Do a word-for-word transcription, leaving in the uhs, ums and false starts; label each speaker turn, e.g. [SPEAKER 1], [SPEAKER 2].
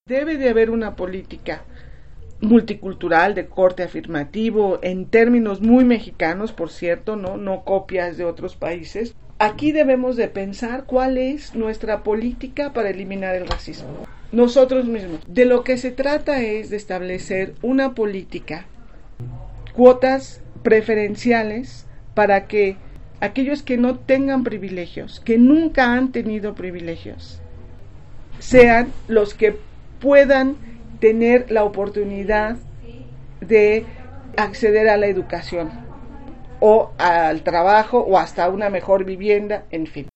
[SPEAKER 1] Debe de haber una política multicultural de corte afirmativo, en términos muy mexicanos, por cierto, no, no copias de otros países. Aquí debemos de pensar cuál es nuestra política para eliminar el racismo. Nosotros mismos. De lo que se trata es de establecer una política, cuotas preferenciales para que aquellos que no tengan privilegios, que nunca han tenido privilegios, sean los que puedan tener la oportunidad de acceder a la educación o al trabajo o hasta una mejor vivienda, en fin.